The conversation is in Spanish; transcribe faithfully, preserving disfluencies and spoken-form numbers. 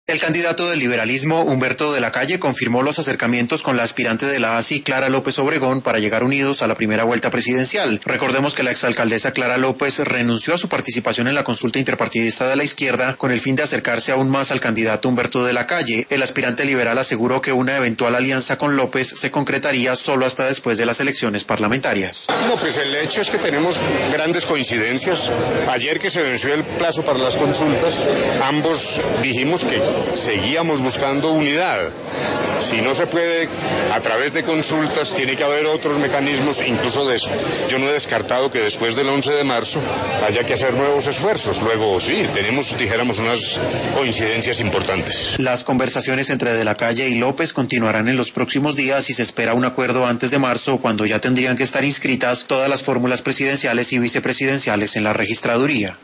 El candidato del liberalismo, Humberto de la Calle, confirmó los acercamientos con la aspirante de la A S I, Clara López Obregón, para llegar unidos a la primera vuelta presidencial. Recordemos que la exalcaldesa Clara López renunció a su participación en la consulta interpartidista de la izquierda con el fin de acercarse aún más al candidato Humberto de la Calle. El aspirante liberal aseguró que una eventual alianza con López se concretaría solo hasta después de las elecciones parlamentarias. No, pues el hecho es que tenemos grandes coincidencias. Ayer que se venció el plazo para las consultas, ambos dijimos que seguíamos buscando unidad. Si no se puede a través de consultas, tiene que haber otros mecanismos, incluso de eso. Yo no he descartado que después del once de marzo haya que hacer nuevos esfuerzos. Luego, sí, tenemos, dijéramos, unas coincidencias importantes. Las conversaciones entre De la Calle y López continuarán en los próximos días y se espera un acuerdo antes de marzo, cuando ya tendrían que estar inscritas todas las fórmulas presidenciales y vicepresidenciales en la registraduría.